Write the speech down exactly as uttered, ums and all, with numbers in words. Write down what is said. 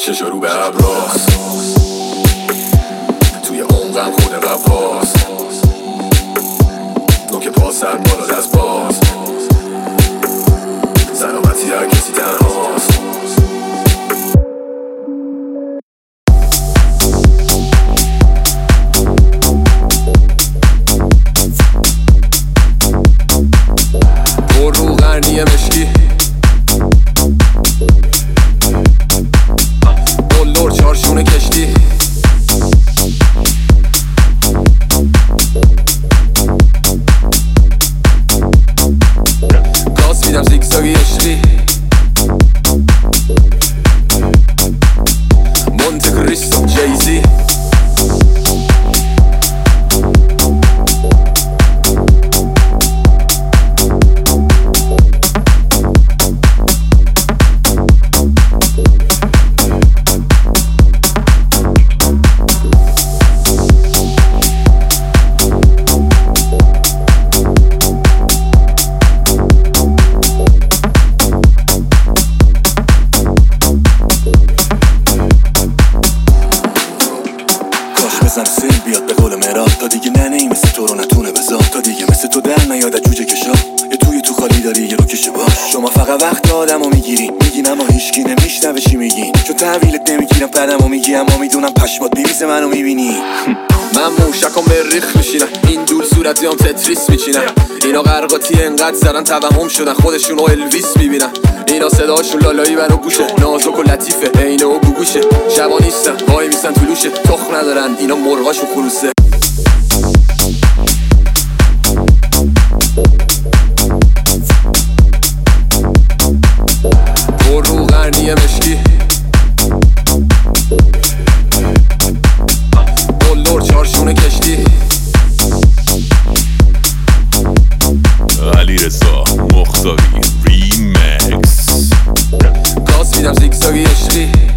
چشا رو به عبراس توی عمقم خود قباس نوک پا سر بالا دست باز سلامتی هر کسی تنهاست پر رو قرنی مشکی بلور چارشونه کشتی گاز میدم زیگزاگی عشقی مونته کریستو جیزی بزن سیل بیاد به قول مراد تا دیگه نه نی مثل تو رو نتونه بذار تا دیگه مثل تو در نیاد جوجه کشا یه توی تو خالی داری یه رو کشه باش شما فقط وقت آدمو میگیرین میگین اما هیچکی نمیشنوه چی میگین چون تحویلت نمیگیرم بعدمو میگی اما میدونم پشمات میریزه منو میبینی من موشکم به ریخ میشینم این دور صورتی هم تتریس میچینم اینا غرقاتی انقدر زدن توهم شدن خودشونو الویس میبینن اینا صداشون لالایی برا گوشه نازک و لطیفه اینه و گوگوشه شبا نیستن وای میسن طلوشه تخم ندارن اینا مرغاشون خلوصه پر رو قرنی مشکی بلور چارشونه کشتی علیرضا مختاری ریمکس گاز میدم زیگزاگی عشقی